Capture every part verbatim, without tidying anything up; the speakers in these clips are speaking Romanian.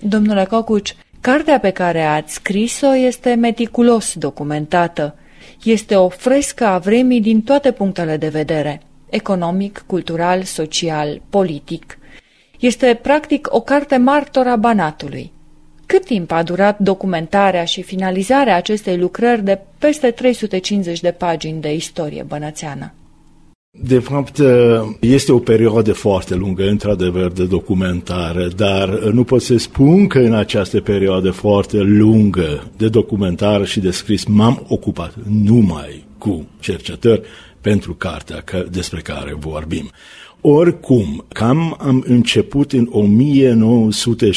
Domnule Cocuci, cartea pe care ați scris-o este meticulos documentată. Este o frescă a vremii din toate punctele de vedere, economic, cultural, social, politic. Este practic o carte martor a Banatului. Cât timp a durat documentarea și finalizarea acestei lucrări de peste trei sute cincizeci de pagini de istorie bănățeană? De fapt, este o perioadă foarte lungă, într-adevăr, de documentare, dar nu pot să spun că în această perioadă foarte lungă de documentare și de scris m-am ocupat numai cu cercetări pentru cartea despre care vorbim. Oricum, cam am început în o mie nouă sute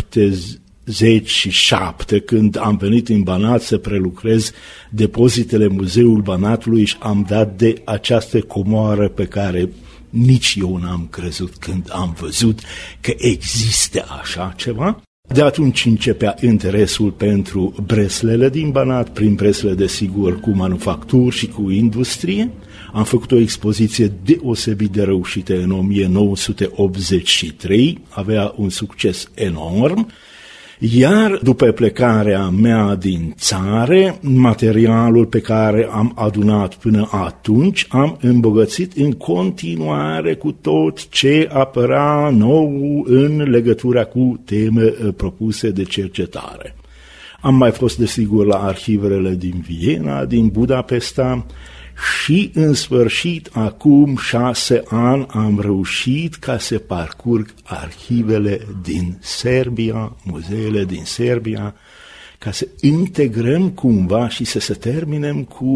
șaptezeci și șapte, când am venit în Banat să prelucrez depozitele Muzeul Banatului și am dat de această comoară pe care nici eu n-am crezut când am văzut că există așa ceva. De atunci începea interesul pentru breslele din Banat, prin breslele, desigur, cu manufacturi și cu industrie. Am făcut o expoziție deosebit de reușită în o mie nouă sute optzeci și trei, avea un succes enorm. Iar după plecarea mea din țară, materialul pe care am adunat până atunci am îmbogățit în continuare cu tot ce apărea nou în legătura cu teme propuse de cercetare. Am mai fost, desigur, la arhivele din Viena, din Budapesta, și, în sfârșit, acum șase ani am reușit ca să parcurg arhivele din Serbia, muzeele din Serbia, ca să integrăm cumva și să se terminem cu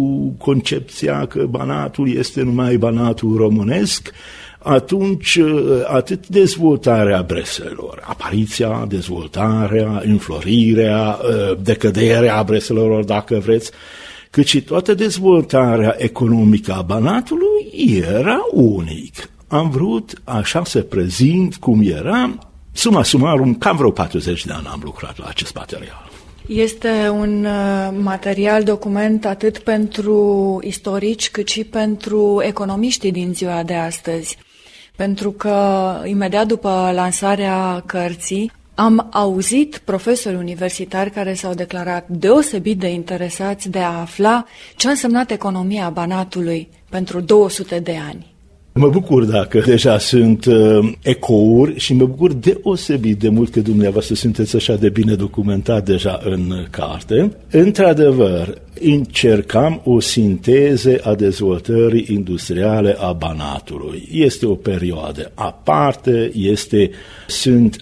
concepția că Banatul este numai Banatul românesc. Atunci, atât dezvoltarea breselor, apariția, dezvoltarea, înflorirea, decăderea breselor, dacă vreți, cât și toată dezvoltarea economică a Banatului era unic. Am vrut așa să prezint cum era. Suma summarum, cam vreo patruzeci de ani am lucrat la acest material. Este un material document atât pentru istorici cât și pentru economiștii din ziua de astăzi. Pentru că imediat după lansarea cărții am auzit profesori universitari care s-au declarat deosebit de interesați de a afla ce a însemnat economia Banatului pentru două sute de ani. Mă bucur dacă deja sunt uh, ecouri și mă bucur deosebit de mult că dumneavoastră sunteți așa de bine documentat deja în carte. Într-adevăr, încercam o sinteză a dezvoltării industriale a Banatului. Este o perioadă aparte, este, sunt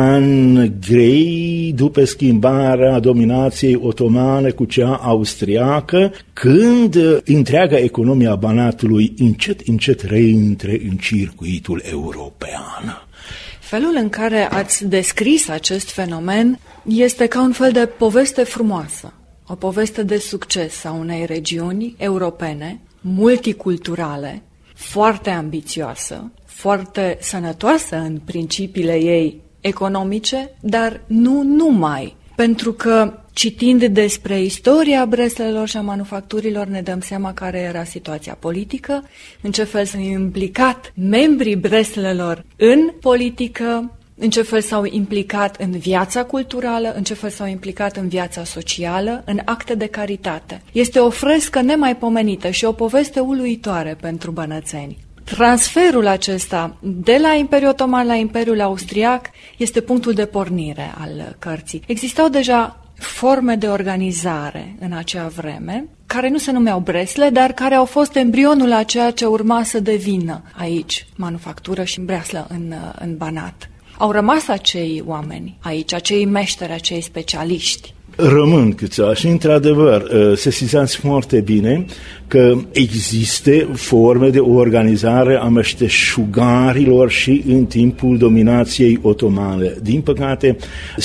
ani grei după schimbarea dominației otomane cu cea austriacă, când întreaga economie a Banatului încet, încet reintre în circuitul european. Felul în care ați descris acest fenomen este ca un fel de poveste frumoasă, o poveste de succes a unei regiuni europene, multiculturale, foarte ambițioasă, foarte sănătoasă în principiile ei economice, dar nu numai, pentru că citind despre istoria breslelor și a manufacturilor ne dăm seama care era situația politică, în ce fel s-au implicat membrii breslelor în politică, în ce fel s-au implicat în viața culturală, în ce fel s-au implicat în viața socială, în acte de caritate. Este o frescă nemaipomenită și o poveste uluitoare pentru bănățeni. Transferul acesta de la Imperiul Otoman la Imperiul Austriac este punctul de pornire al cărții. Existau deja forme de organizare în acea vreme, care nu se numeau bresle, dar care au fost embrionul a ceea ce urma să devină aici manufactură și breaslă în, în Banat. Au rămas acei oameni aici, acei meșteri, acei specialiști. Rămân câțiva și, într-adevăr, sesizați foarte bine că există forme de organizare a meșteșugarilor și în timpul dominației otomane. Din păcate,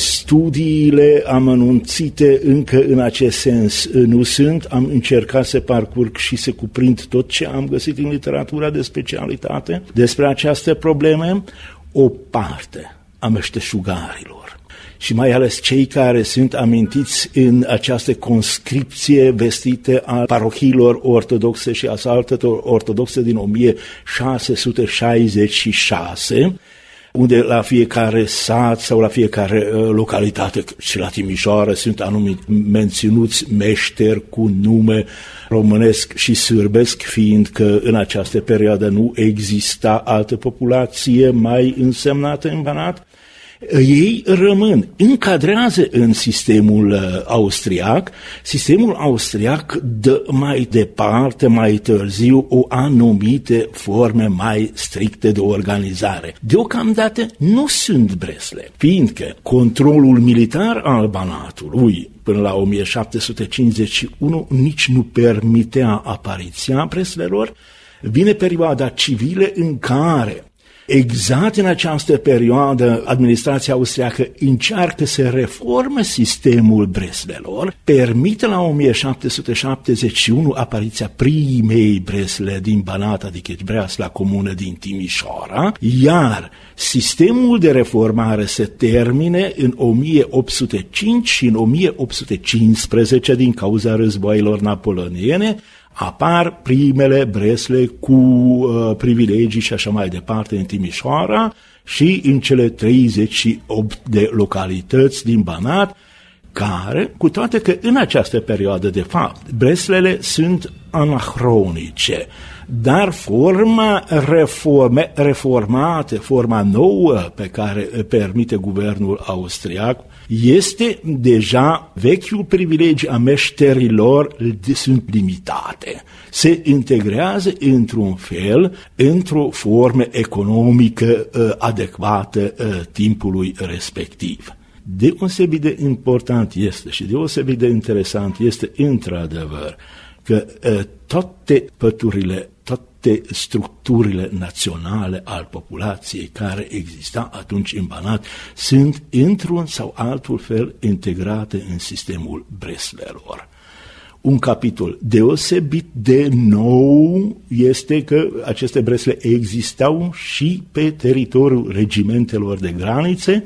studiile amănunțite încă în acest sens nu sunt. Am încercat să parcurg și să cuprind tot ce am găsit în literatura de specialitate despre această probleme. O parte a meșteșugarilor și mai ales cei care sunt amintiți în această conscripție vestită a parohiilor ortodoxe și a saltelor ortodoxe din o mie șase sute șaizeci și șase, unde la fiecare sat sau la fiecare uh, localitate, și la Timișoara, sunt anumit menținuți meșteri cu nume românesc și sârbesc, fiindcă în această perioadă nu exista altă populație mai însemnată în Banat. Ei rămân, încadrează în sistemul austriac. Sistemul austriac dă mai departe, mai târziu, o anumite forme mai stricte de organizare. Deocamdată nu sunt bresle, fiindcă controlul militar al Banatului până la o mie șapte sute cincizeci și unu nici nu permitea apariția breslelor. Vine perioada civilă în care exact în această perioadă, administrația austriacă încearcă să reforme sistemul breslelor, permite la o mie șapte sute șaptezeci și unu apariția primei bresle din Banat, adică Breasla comună din Timișoara, iar sistemul de reformare se termine în o mie opt sute cinci și în o mie opt sute cincisprezece din cauza războaielor napoleoniene, apar primele bresle cu uh, privilegii și așa mai departe în Timișoara și în cele treizeci și opt de localități din Banat, care, cu toate că în această perioadă, de fapt, breslele sunt anahronice, dar forma reforme, reformată, forma nouă pe care permite guvernul austriac, este deja vechiul privilegii a meșterilor sunt limitate. Se integrează într-un fel, într-o formă economică uh, adecvată uh, timpului respectiv. Deosebit de important este și deosebit de interesant este într-adevăr că uh, toate păturile, toate structurile naționale al populației care exista atunci în Banat sunt într-un sau altul fel integrate în sistemul breslelor. Un capitol deosebit de nou este că aceste bresle existau și pe teritoriul regimentelor de granițe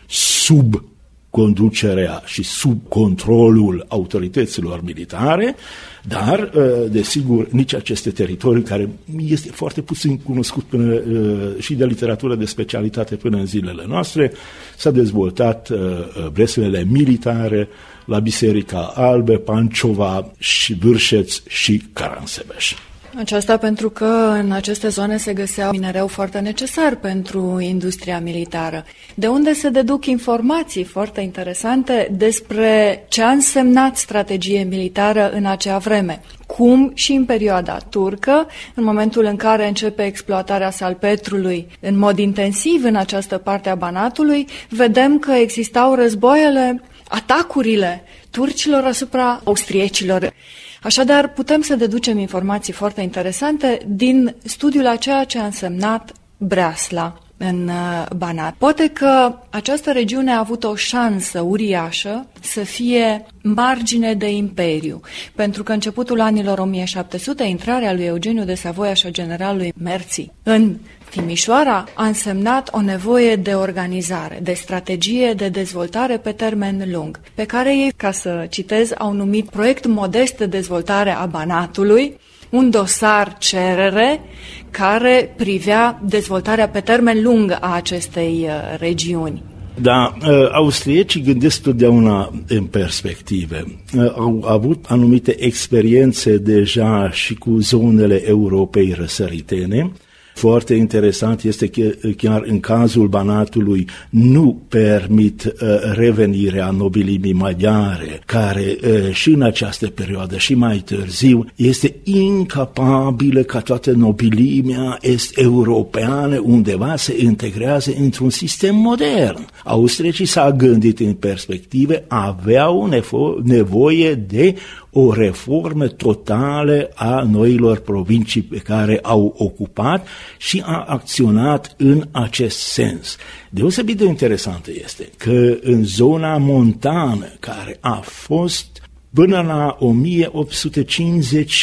sub conducerea și sub controlul autorităților militare, dar, desigur, nici aceste teritorii, care este foarte puțin cunoscut până, și de literatură de specialitate până în zilele noastre, s-a dezvoltat breslele militare la Biserica Albe, Panciova și Vârșeț și Caransebeș. Aceasta pentru că în aceste zone se găsea minereu foarte necesar pentru industria militară, de unde se deduc informații foarte interesante despre ce a însemnat strategie militară în acea vreme. Cum și în perioada turcă, în momentul în care începe exploatarea salpetrului în mod intensiv în această parte a Banatului, vedem că existau războaiele, atacurile turcilor asupra austriecilor. Așadar, putem să deducem informații foarte interesante din studiul a ceea ce a însemnat Breasla în Banat. Poate că această regiune a avut o șansă uriașă să fie margine de imperiu, pentru că începutul anilor o mie șapte sute, intrarea lui Eugeniu de Savoia și a generalului Merții în Timișoara a însemnat o nevoie de organizare, de strategie de dezvoltare pe termen lung, pe care ei, ca să citez, au numit proiect modest de dezvoltare a Banatului, un dosar cerere care privea dezvoltarea pe termen lung a acestei regiuni. Da, austriecii gândesc totdeauna în perspective. Au avut anumite experiențe deja și cu zonele Europei răsăritene. Foarte interesant este că chiar în cazul Banatului nu permit uh, revenirea nobilimii maghiare, care uh, și în această perioadă și mai târziu este incapabilă ca toată nobilimea est-europeană undeva se integrează într-un sistem modern. Austriecii s-au gândit în perspective, aveau nevo- nevoie de o reformă totală a noilor provincii pe care au ocupat și a acționat în acest sens. Deosebit de interesantă este că în zona montană, care a fost până la o mie opt sute cincizeci și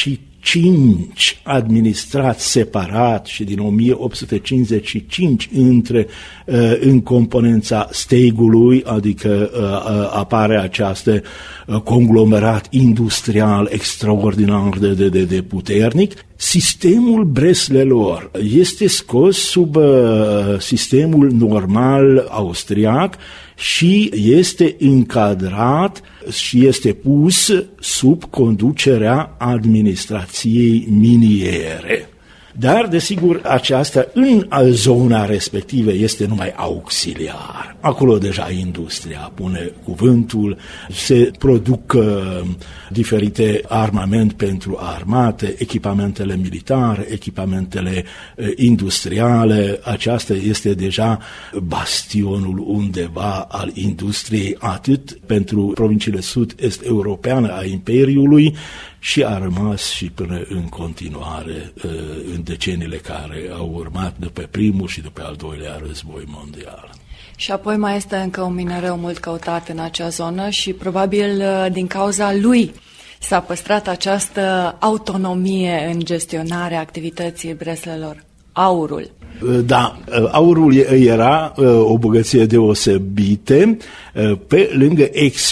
cinci administrați separat și din o mie opt sute cincizeci și cinci între în componența steigului, adică apare această conglomerat industrial extraordinar de, de, de, de puternic. Sistemul breslelor este scos sub uh, sistemul normal austriac și este încadrat și este pus sub conducerea administrației miniere. Dar, desigur, aceasta în zona respectivă este numai auxiliar. Acolo deja industria pune cuvântul, se produc uh, diferite armament pentru armate, echipamentele militare, echipamentele uh, industriale. Aceasta este deja bastionul undeva al industriei, atât pentru provinciile sud-est europeane a Imperiului, și a rămas și până în continuare în deceniile care au urmat după primul și după al doilea război mondial. Și apoi mai este încă un minereu mult căutat în acea zonă și probabil din cauza lui s-a păstrat această autonomie în gestionarea activității breslelor. Aurul. Da, aurul era o bogăție deosebită, pe lângă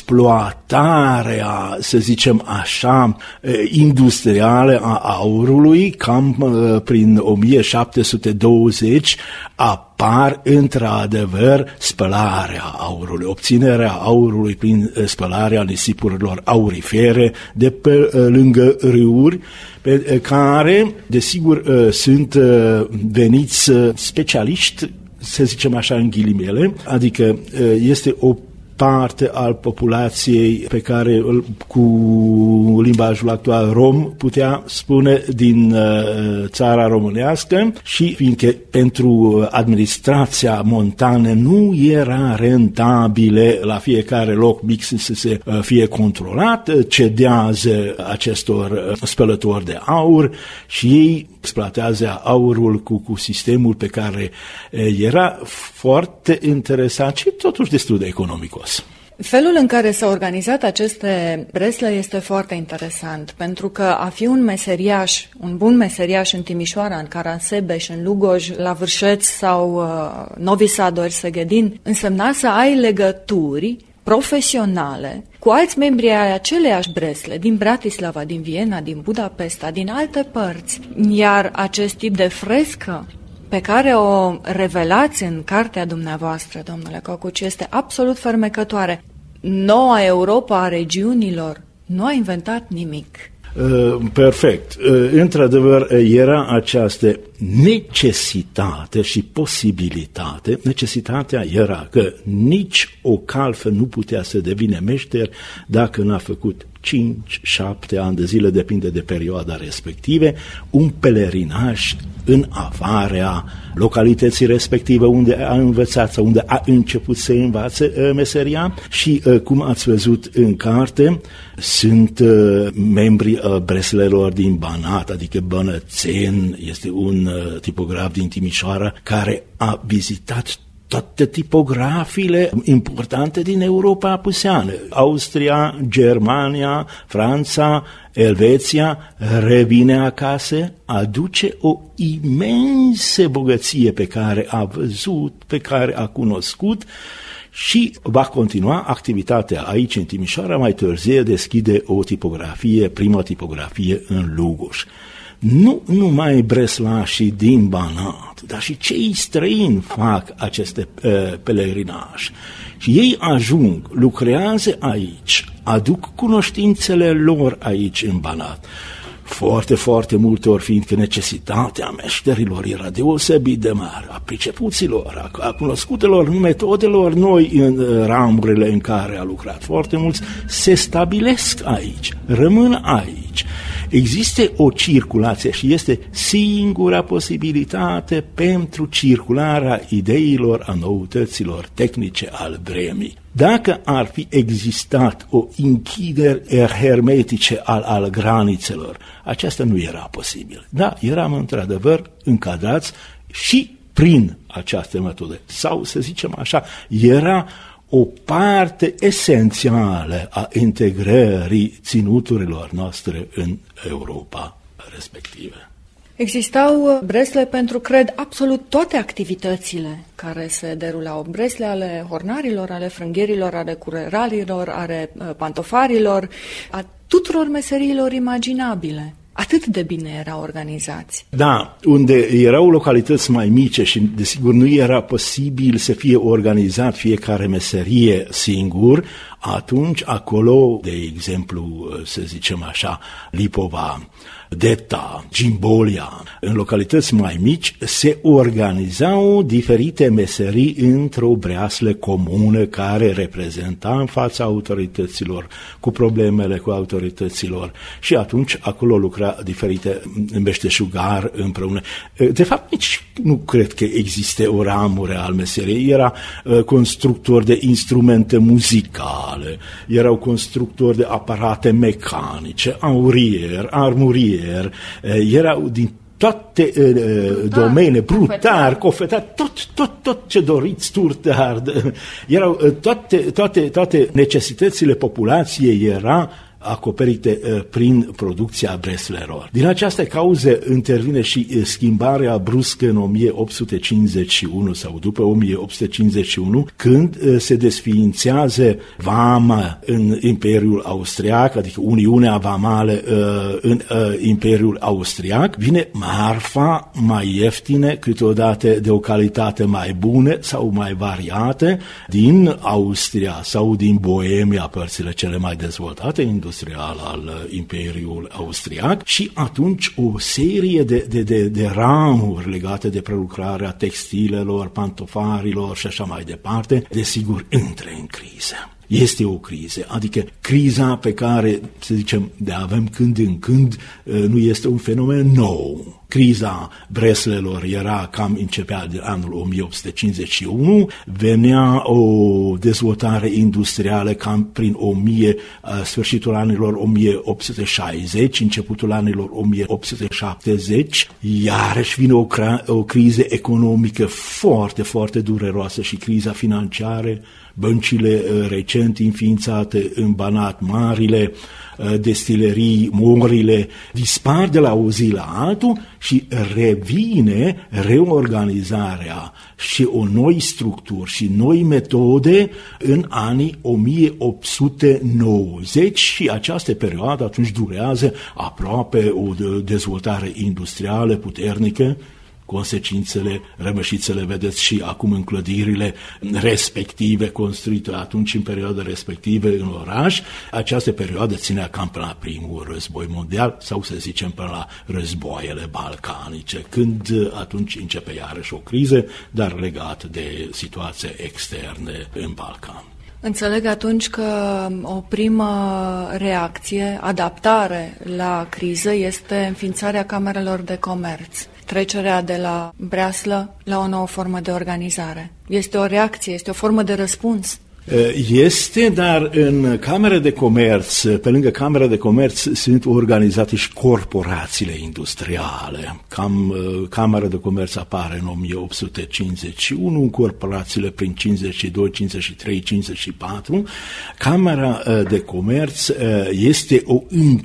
exploatarea, să zicem așa, industrială a aurului, cam prin o mie șapte sute douăzeci apar într-adevăr spălarea aurului, obținerea aurului prin spălarea nisipurilor aurifere de pe lângă râuri, pe care, desigur, sunt veniți specialiști, să zicem așa în ghilimele, adică este o parte al populației pe care cu limbajul actual rom putea spune din țara românească și fiindcă pentru administrația montană nu era rentabile la fiecare loc mic să se fie controlat, cedează acestor spălători de aur și ei exploatează aurul cu, cu sistemul pe care era foarte interesant și totuși destul de economicos. Felul în care s-au organizat aceste bresle este foarte interesant, pentru că a fi un meseriaș, un bun meseriaș în Timișoara, în Caransebeș, în Lugoj, la Vârșeț sau uh, Novi Sad, Orsegedin, însemna să ai legături profesionale cu alți membri ai aceleiași bresle, din Bratislava, din Viena, din Budapesta, din alte părți. Iar acest tip de frescă pe care o revelați în cartea dumneavoastră, domnule Cocuci, este absolut fermecătoare. Noua Europa a regiunilor nu a inventat nimic. Perfect. Într-adevăr, era această necesitate și posibilitate. Necesitatea era că nici o calfă nu putea să devină meșter dacă n-a făcut cinci șapte ani de zile, depinde de perioada respective, un pelerinaj în afara localității respective unde a învățat sau unde a început să învațe uh, meseria și, uh, cum ați văzut în carte, sunt uh, membrii uh, breslelor din Banat, adică Bănățen este un uh, tipograf din Timișoara care a vizitat toate tipografile importante din Europa apuseană. Austria, Germania, Franța, Elveția, revine acasă, aduce o imensă bogăție pe care a văzut, pe care a cunoscut și va continua activitatea aici în Timișoara. Mai târziu deschide o tipografie, prima tipografie în Lugoj. Nu numai breslașii din Banat, dar și cei străini fac aceste uh, pelerinaje. Și ei ajung, lucrează aici, aduc cunoștințele lor aici în Banat. Foarte, foarte multe ori, fiindcă necesitatea meșterilor era deosebit de mare, a pricepuților, a, a cunoscutelor, metodelor noi în uh, ramurile în care a lucrat. Foarte mulți se stabilesc aici, rămân aici. Există o circulație și este singura posibilitate pentru circularea ideilor, a noutăților tehnice al vremii. Dacă ar fi existat o închidere hermetice al, al granițelor, aceasta nu era posibil. Da, eram într-adevăr încadrați și prin această metodă. Sau, să zicem așa, era o parte esențială a integrării ținuturilor noastre în Europa respective. Existau bresle pentru, cred, absolut toate activitățile care se derulau. Bresle ale hornarilor, ale frânghierilor, ale cureralilor, ale pantofarilor, a tuturor meseriilor imaginabile. Atât de bine erau organizați. Da, unde erau localități mai mici și, desigur, nu era posibil să fie organizat fiecare meserie singur, atunci acolo, de exemplu, să zicem așa, Lipova, Deta, Gimbolia, în localități mai mici se organizau diferite meserii într-o breaslă comună care reprezenta în fața autorităților cu problemele cu autorităților și atunci acolo lucra diferite meșteșugari împreună. De fapt, nici nu cred că existe o ramură al meseriei. Era uh, constructor de instrumente muzicale, erau constructori de aparate mecanice, aurier, armurier, erau din toate uh, domeniile, brutar, cofetar, tot, tot, tot ce doriți, turtar, erau uh, toate, toate, toate necesitățile populației era acoperite uh, prin producția breslelor. Din această cauză intervine și uh, schimbarea bruscă în o mie opt sute cincizeci și unu sau după o mie opt sute cincizeci și unu, când uh, se desființează vama în Imperiul Austriac, adică Uniunea Vamală uh, în uh, Imperiul Austriac, vine marfa mai ieftine, câteodată de o calitate mai bună sau mai variată, din Austria sau din Boemia, părțile cele mai dezvoltate, industrial al Imperiului Austriac, și atunci o serie de, de, de, de ramuri legate de prelucrarea textilelor, pantofarilor și așa mai departe, desigur, intră în criză. Este o criză, adică criza pe care, să zicem, de avem când în când, nu este un fenomen nou. Criza breslelor era cam începea de anul o mie opt sute cincizeci și unu, venea o dezvoltare industrială cam prin o mie, sfârșitul anilor o mie opt sute șaizeci, începutul anilor o mie opt sute șaptezeci, iarăși vine o, o criză economică foarte, foarte dureroasă și criza financiară. Băncile recent înființate în Banat, marile destilerii, morile, dispar de la o zi la altul și revine reorganizarea și o noi structuri și noi metode în anii o mie opt sute nouăzeci și această perioadă atunci durează aproape o dezvoltare industrială puternică. Consecințele, rămășițele vedeți și acum în clădirile respective construite atunci în perioada respectivă în oraș. Această perioadă ținea cam până la primul război mondial sau să zicem până la războaiele balcanice, când atunci începe iarăși o criză, dar legat de situație externe în Balcan. Înțeleg atunci că o primă reacție, adaptare la criză, este înființarea camerelor de comerț. Trecerea de la breaslă la o nouă formă de organizare. Este o reacție, este o formă de răspuns. Este, dar în Camera de Comerț, pe lângă Camera de Comerț, sunt organizate și corporațiile industriale. Cam, Camera de Comerț apare în o mie opt sute cincizeci și unu, corporațiile prin cincizeci și doi, cincizeci și trei, cincizeci și patru. Camera de Comerț este o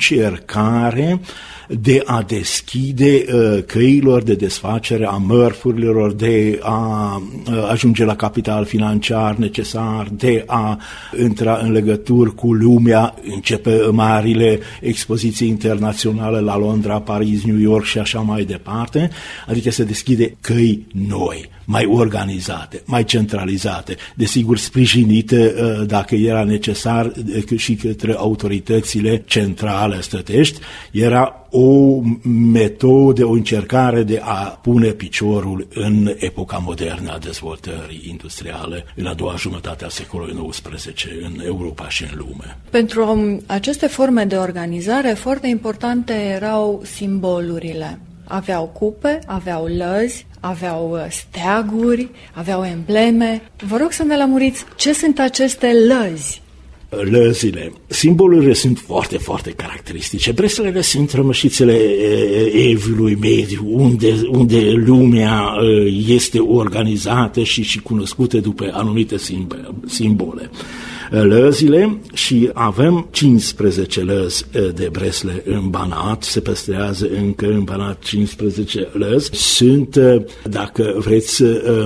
încercare de a deschide uh, căilor de desfacere a mărfurilor, de a uh, ajunge la capital financiar necesar, de a intra în legături cu lumea, începe marile expoziții internaționale la Londra, Paris, New York și așa mai departe, adică se deschide căi noi, mai organizate, mai centralizate, desigur sprijinite uh, dacă era necesar și către autoritățile centrale stătești, era o metodă, o încercare de a pune piciorul în epoca modernă a dezvoltării industriale în a doua jumătate a secolului nouăsprezece în Europa și în lume. Pentru aceste forme de organizare, foarte importante erau simbolurile. Aveau cupe, aveau lăzi, aveau steaguri, aveau embleme. Vă rog să ne lămuriți ce sunt aceste lăzi. Lăzile. Simbolurile sunt foarte, foarte caracteristice. Breslele sunt rămășițele Evului Mediu, unde, unde lumea este organizată și, și cunoscută după anumite simbole. lăzile și avem cincisprezece lăzi de Bresle în Banat, se păstrează încă în Banat cincisprezece lăzi. Sunt, dacă vreți,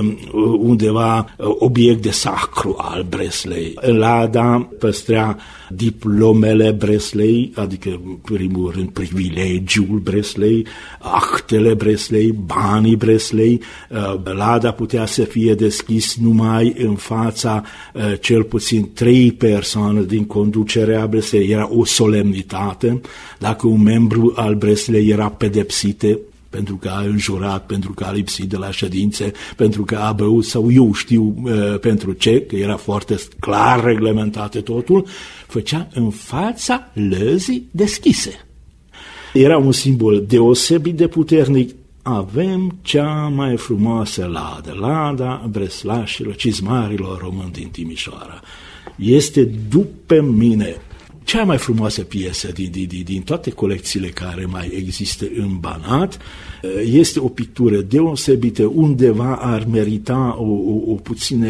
undeva obiect de sacru al Breslei. Lada păstrea diplomele Breslei, adică în primul rând privilegiul Breslei, actele Breslei, banii Breslei. Lada putea să fie deschis numai în fața cel puțin trei persoane din conducerea Breslei. Era o solemnitate. Dacă un membru al Breslei era pedepsit pentru că a înjurat, pentru că a lipsit de la ședințe, pentru că a băut sau eu știu uh, pentru ce, că era foarte clar reglementate totul, făcea în fața lăzii deschise. Era un simbol deosebit de puternic. Avem cea mai frumoasă ladă, lada breslașilor, cizmarilor români din Timișoara. Este, după mine, cea mai frumoasă piesă din, din, din toate colecțiile care mai există în Banat. Este o pictură deosebită, undeva ar merita o, o, o puțină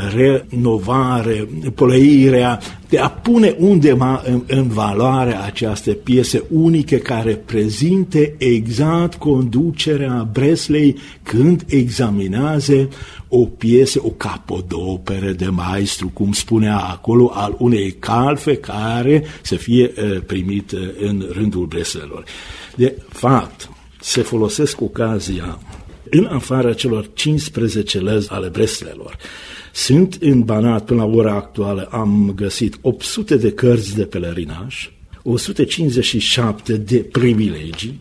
renovare, poleirea, de a pune undeva în, în valoare această piesă unică care prezintă exact conducerea Breslei când examinează o piesă, o capodoperă de maestru, cum spunea acolo, al unei calfe care să fie primit în rândul breslelor. De fapt, se folosesc ocazia, în afara celor cincisprezece lăzi ale breslelor, sunt în Banat, până la ora actuală, am găsit opt sute de cărți de pelerinaj, o sută cincizeci și șapte de privilegii,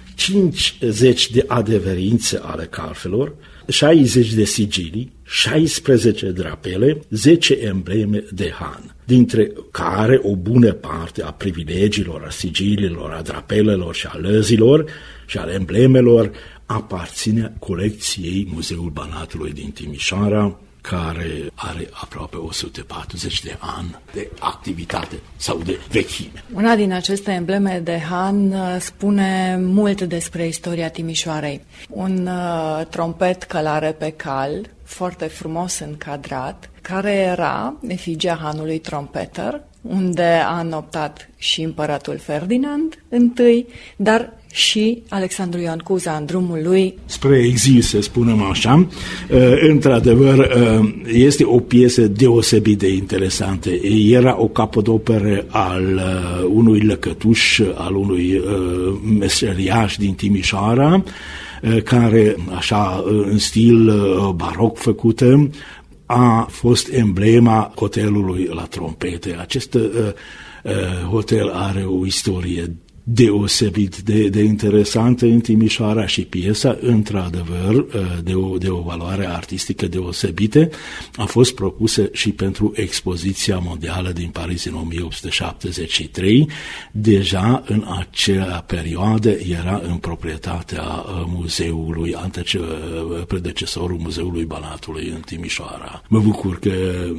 cincizeci de adeverințe ale calfelor, șaizeci de sigilii, șaisprezece drapele, zece embleme de han, dintre care o bună parte a privilegiilor, a sigililor, a drapelelor și a lăzilor și a emblemelor aparține colecției Muzeul Banatului din Timișoara, care are aproape o sută patruzeci de ani de activitate sau de vechime. Una din aceste embleme de han spune mult despre istoria Timișoarei. Un uh, trompet călare pe cal, foarte frumos încadrat, care era efigia hanului trompeter, unde a înoptat și împăratul Ferdinand I, dar și Alexandru Ioan Cuza în drumul lui spre exil, să spunem așa. Într-adevăr, este o piesă deosebit de interesantă. Era o capodoperă al unui lăcătuș, al unui meseriaș din Timișoara, care, așa, în stil baroc făcută, a fost emblema hotelului la trompete. Acest uh, uh, hotel are o istorie deosebit de, de interesantă în Timișoara și piesa, într-adevăr, de o, de o valoare artistică deosebită, a fost propusă și pentru expoziția mondială din Paris în o mie opt sute șaptezeci și trei. Deja în acea perioadă era în proprietatea muzeului, antece, predecesorul Muzeului Banatului în Timișoara. Mă bucur că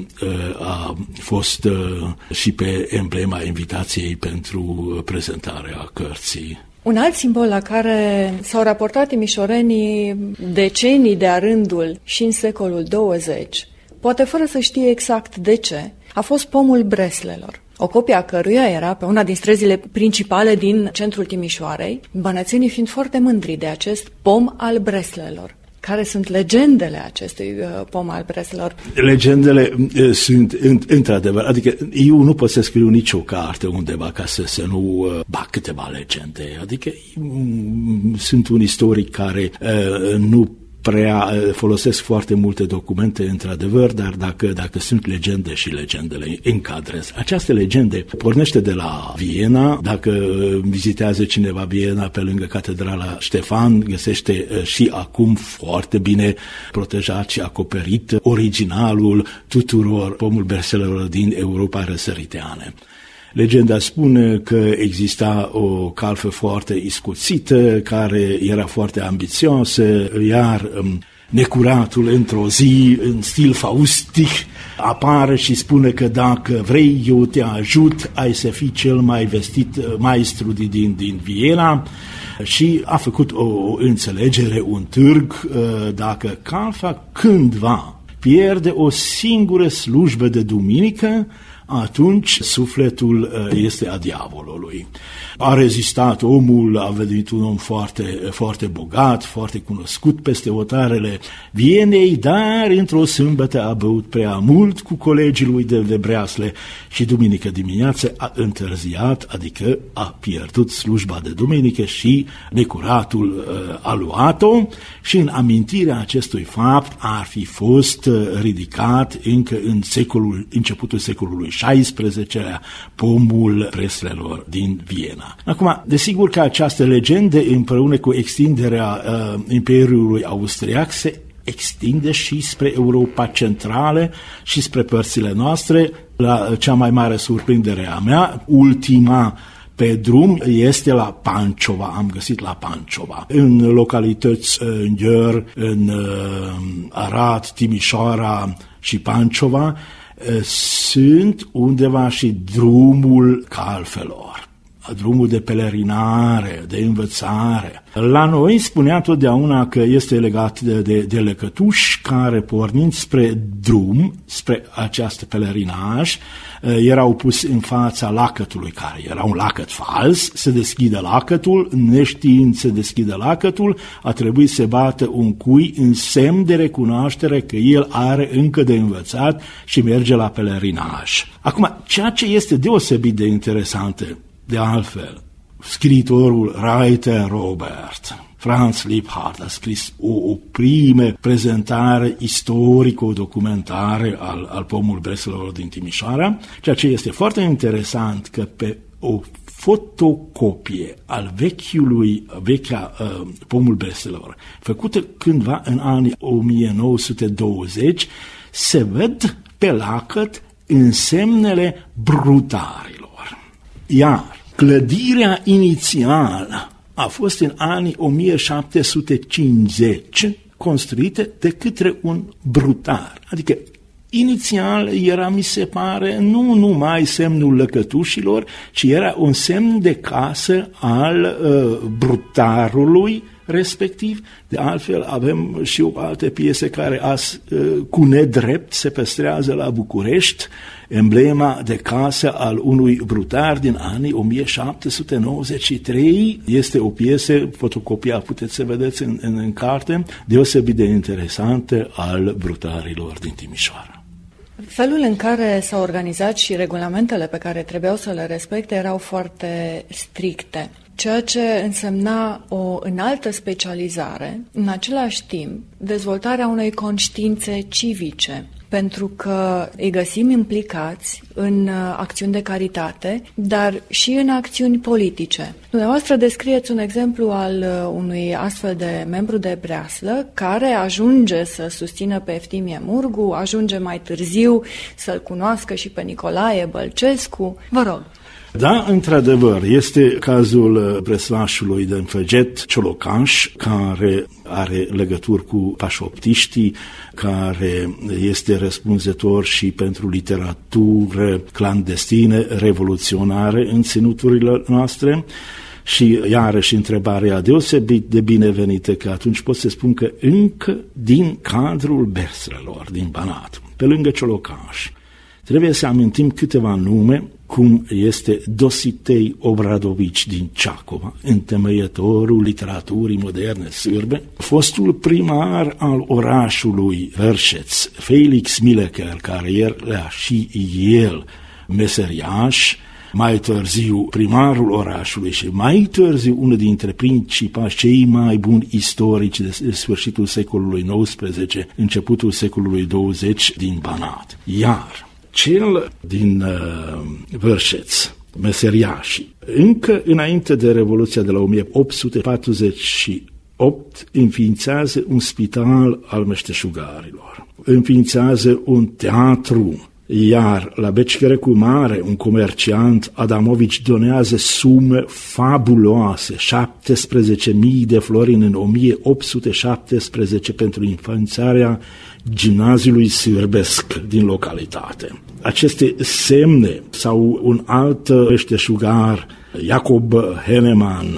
a fost și pe emblema invitației pentru prezentarea cărții. Un alt simbol la care s-au raportat timișorenii decenii de-a rândul și în secolul douăzeci, poate fără să știe exact de ce, a fost pomul breslelor. O copie a căruia era pe una din străzile principale din centrul Timișoarei, bănățenii fiind foarte mândri de acest pom al breslelor. Care sunt legendele acestui uh, pom al breslelor? Legendele uh, sunt în, într-adevăr, adică eu nu pot să scriu nicio carte undeva ca să, să nu uh, bag câteva legende, adică um, sunt un istoric care uh, nu prea folosesc foarte multe documente, într-adevăr, dar dacă, dacă sunt legende și legendele încadrez. Această legende pornește de la Viena. Dacă vizitează cineva Viena pe lângă Catedrala Ștefan, găsește și acum foarte bine protejat și acoperit originalul tuturor pomul breslelor din Europa răsăriteană. Legenda spune că exista o calfă foarte iscuțită, care era foarte ambițioasă, iar um, necuratul într-o zi, în stil faustic, apare și spune că dacă vrei, eu te ajut, ai să fii cel mai vestit maestru din, din Viena. Și a făcut o, o înțelegere, un târg, dacă calfa cândva pierde o singură slujbă de duminică, atunci sufletul este a diavolului. A rezistat omul, a venit un om foarte, foarte bogat, foarte cunoscut peste otarele Vienei, dar într-o sâmbătă a băut prea mult cu colegii lui de, de breasle și duminică dimineață a întârziat, adică a pierdut slujba de duminică și necuratul uh, a luat-o și în amintirea acestui fapt ar fi fost uh, ridicat încă în secolul, începutul secolului șaisprezecelea pomul Breslelor din Viena. Acum, desigur că această legendă, împreună cu extinderea uh, Imperiului Austriac, se extinde și spre Europa Centrală și spre părțile noastre. La cea mai mare surprindere a mea, ultima pe drum este la Pancova, am găsit la Pancova. În localități, în Gheor, în Arad, Timișoara și Pancova, sunt undeva și drumul calfelor, drumul de pelerinare, de învățare. La noi spunea totdeauna că este legat de, de, de lăcătuși care, pornind spre drum, spre această pelerinaj, erau pus în fața lacătului, care era un lacăt fals, se deschide lacătul, neștiind se deschide lacătul, a trebuit să bată un cui în semn de recunoaștere că el are încă de învățat și merge la pelerinaj. Acum, ceea ce este deosebit de interesant, de altfel, scriitorul Reiter Robert, Franz Liebhardt, a scris o, o primă prezentare istorico-documentare al, al pomului Breslelor din Timișoara, ceea ce este foarte interesant că pe o fotocopie al vechiului, vechea uh, pomul Breslelor, făcută cândva în anii o mie nouă sute douăzeci, se ved pe lacăt însemnele brutarilor. Iar clădirea inițială a fost în anii o mie șapte sute cincizeci construită de către un brutar. Adică inițial era, mi se pare, nu numai semnul lăcătușilor, ci era un semn de casă al uh, brutarului respectiv. De altfel avem și o altă piesă care azi, uh, cu nedrept se păstrează la București, emblema de casă al unui brutar din anii o mie șapte sute nouăzeci și trei. Este o piesă, fotocopia puteți să vedeți în, în, în carte, deosebit de interesantă al brutarilor din Timișoara. Felul în care s-au organizat și regulamentele pe care trebuiau să le respecte erau foarte stricte, ceea ce însemna o înaltă specializare, în același timp dezvoltarea unei conștiințe civice, pentru că îi găsim implicați în acțiuni de caritate, dar și în acțiuni politice. Dumneavoastră descrieți un exemplu al unui astfel de membru de breaslă care ajunge să susțină pe Eftimie Murgu, ajunge mai târziu să-l cunoască și pe Nicolae Bălcescu. Vă rog. Da, într-adevăr, este cazul breslașului de Înfăget Ciolocaș, care are legături cu pașoptiștii, care este răspunzător și pentru literatură clandestină, revoluționare în ținuturile noastre. Și iarăși întrebarea deosebit de binevenită, că atunci pot să spun că încă din cadrul Breslelor din Banat, pe lângă Ciolocaș, trebuie să amintim câteva nume, cum este Dositei Obradovici din Ceacova, întemeiătorul literaturii moderne sârbe, fostul primar al orașului Vârșeț, Felix Milecher, care era și el meseriaș, mai târziu primarul orașului și mai târziu unul dintre principali, cei mai buni istorici de sfârșitul secolului nouăsprezece, începutul secolului douăzeci din Banat. Iar cel din uh, Vârșeț, meseriașii, încă înainte de Revoluția de la o mie opt sute patruzeci și opt, înființează un spital al meșteșugarilor, înființează un teatru, iar la Becșcărecu Mare, un comerciant, Adamovici, donează sume fabuloase, șaptesprezece mii de florini în o mie opt sute șaptesprezece pentru înființarea gimnaziului sârbesc din localitate. Aceste semne sau un alt meșteșugar, Jacob Henneman,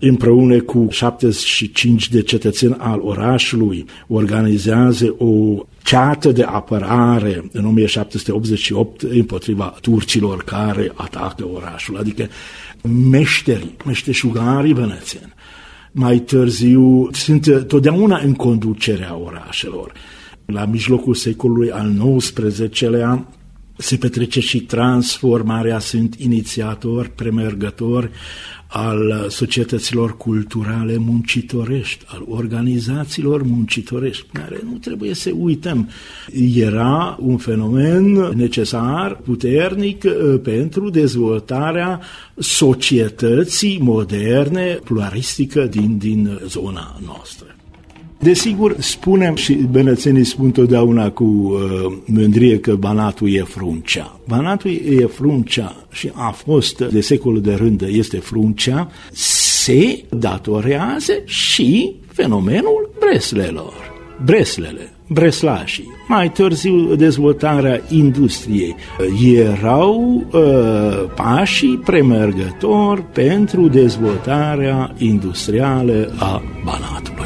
împreună cu șaptezeci și cinci de cetățeni al orașului, organizează o ceată de apărare în o mie șapte sute optzeci și opt împotriva turcilor care atacă orașul, adică meșterii, meșteșugarii venețeni. Mai târziu sunt totdeauna în conducerea orașelor. La mijlocul secolului al nouăsprezecelea se petrece și transformarea, sunt inițiatori, premergători al societăților culturale muncitorești, al organizațiilor muncitorești, care nu trebuie să uităm. Era un fenomen necesar, puternic, pentru dezvoltarea societății moderne, pluralistică din, din zona noastră. Desigur, spunem și benețenii spun totdeauna cu uh, mândrie că Banatul e fruncea. Banatul e fruncea și a fost de secolul de rândă, este fruncea, se datorează și fenomenul breslelor. Breslele, breslașii. Mai târziu dezvoltarea industriei. Erau uh, pașii premergători pentru dezvoltarea industrială a Banatului.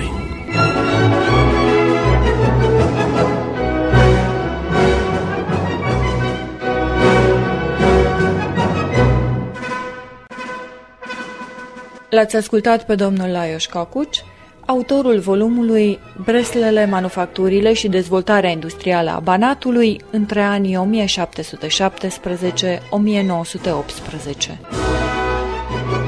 L-ați ascultat pe domnul Lajos Kakucs, autorul volumului Breslele, manufacturile și dezvoltarea industrială a Banatului între anii o mie șapte sute șaptesprezece - o mie nouă sute optsprezece.